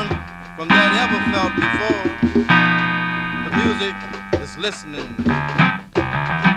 different from that ever felt before. The music is listening.